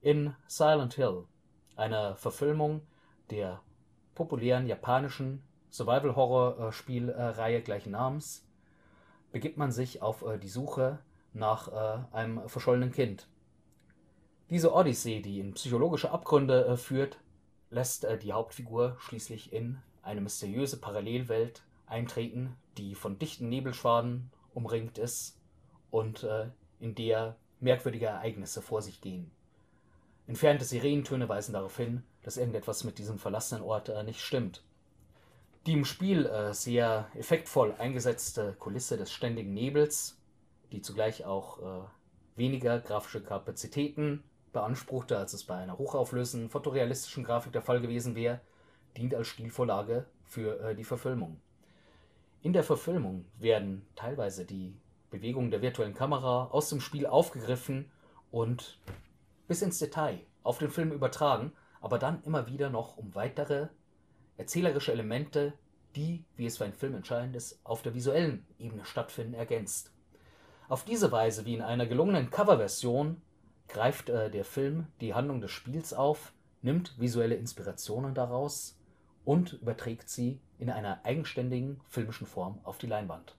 In Silent Hill, einer Verfilmung der populären japanischen Survival-Horror-Spielreihe gleichen Namens, begibt man sich auf die Suche nach einem verschollenen Kind. Diese Odyssee, die in psychologische Abgründe führt, lässt die Hauptfigur schließlich in eine mysteriöse Parallelwelt eintreten, die von dichten Nebelschwaden umringt ist und in der merkwürdige Ereignisse vor sich gehen. Entfernte Sirenentöne weisen darauf hin, dass irgendetwas mit diesem verlassenen Ort nicht stimmt. Die im Spiel sehr effektvoll eingesetzte Kulisse des ständigen Nebels, die zugleich auch weniger grafische Kapazitäten beanspruchte, als es bei einer hochauflösenden fotorealistischen Grafik der Fall gewesen wäre, dient als Stilvorlage für die Verfilmung. In der Verfilmung werden teilweise die Bewegungen der virtuellen Kamera aus dem Spiel aufgegriffen und bis ins Detail auf den Film übertragen, aber dann immer wieder noch um weitere erzählerische Elemente, die, wie es für einen Film entscheidend ist, auf der visuellen Ebene stattfinden, ergänzt. Auf diese Weise, wie in einer gelungenen Coverversion, greift der Film die Handlung des Spiels auf, nimmt visuelle Inspirationen daraus und überträgt sie in einer eigenständigen filmischen Form auf die Leinwand.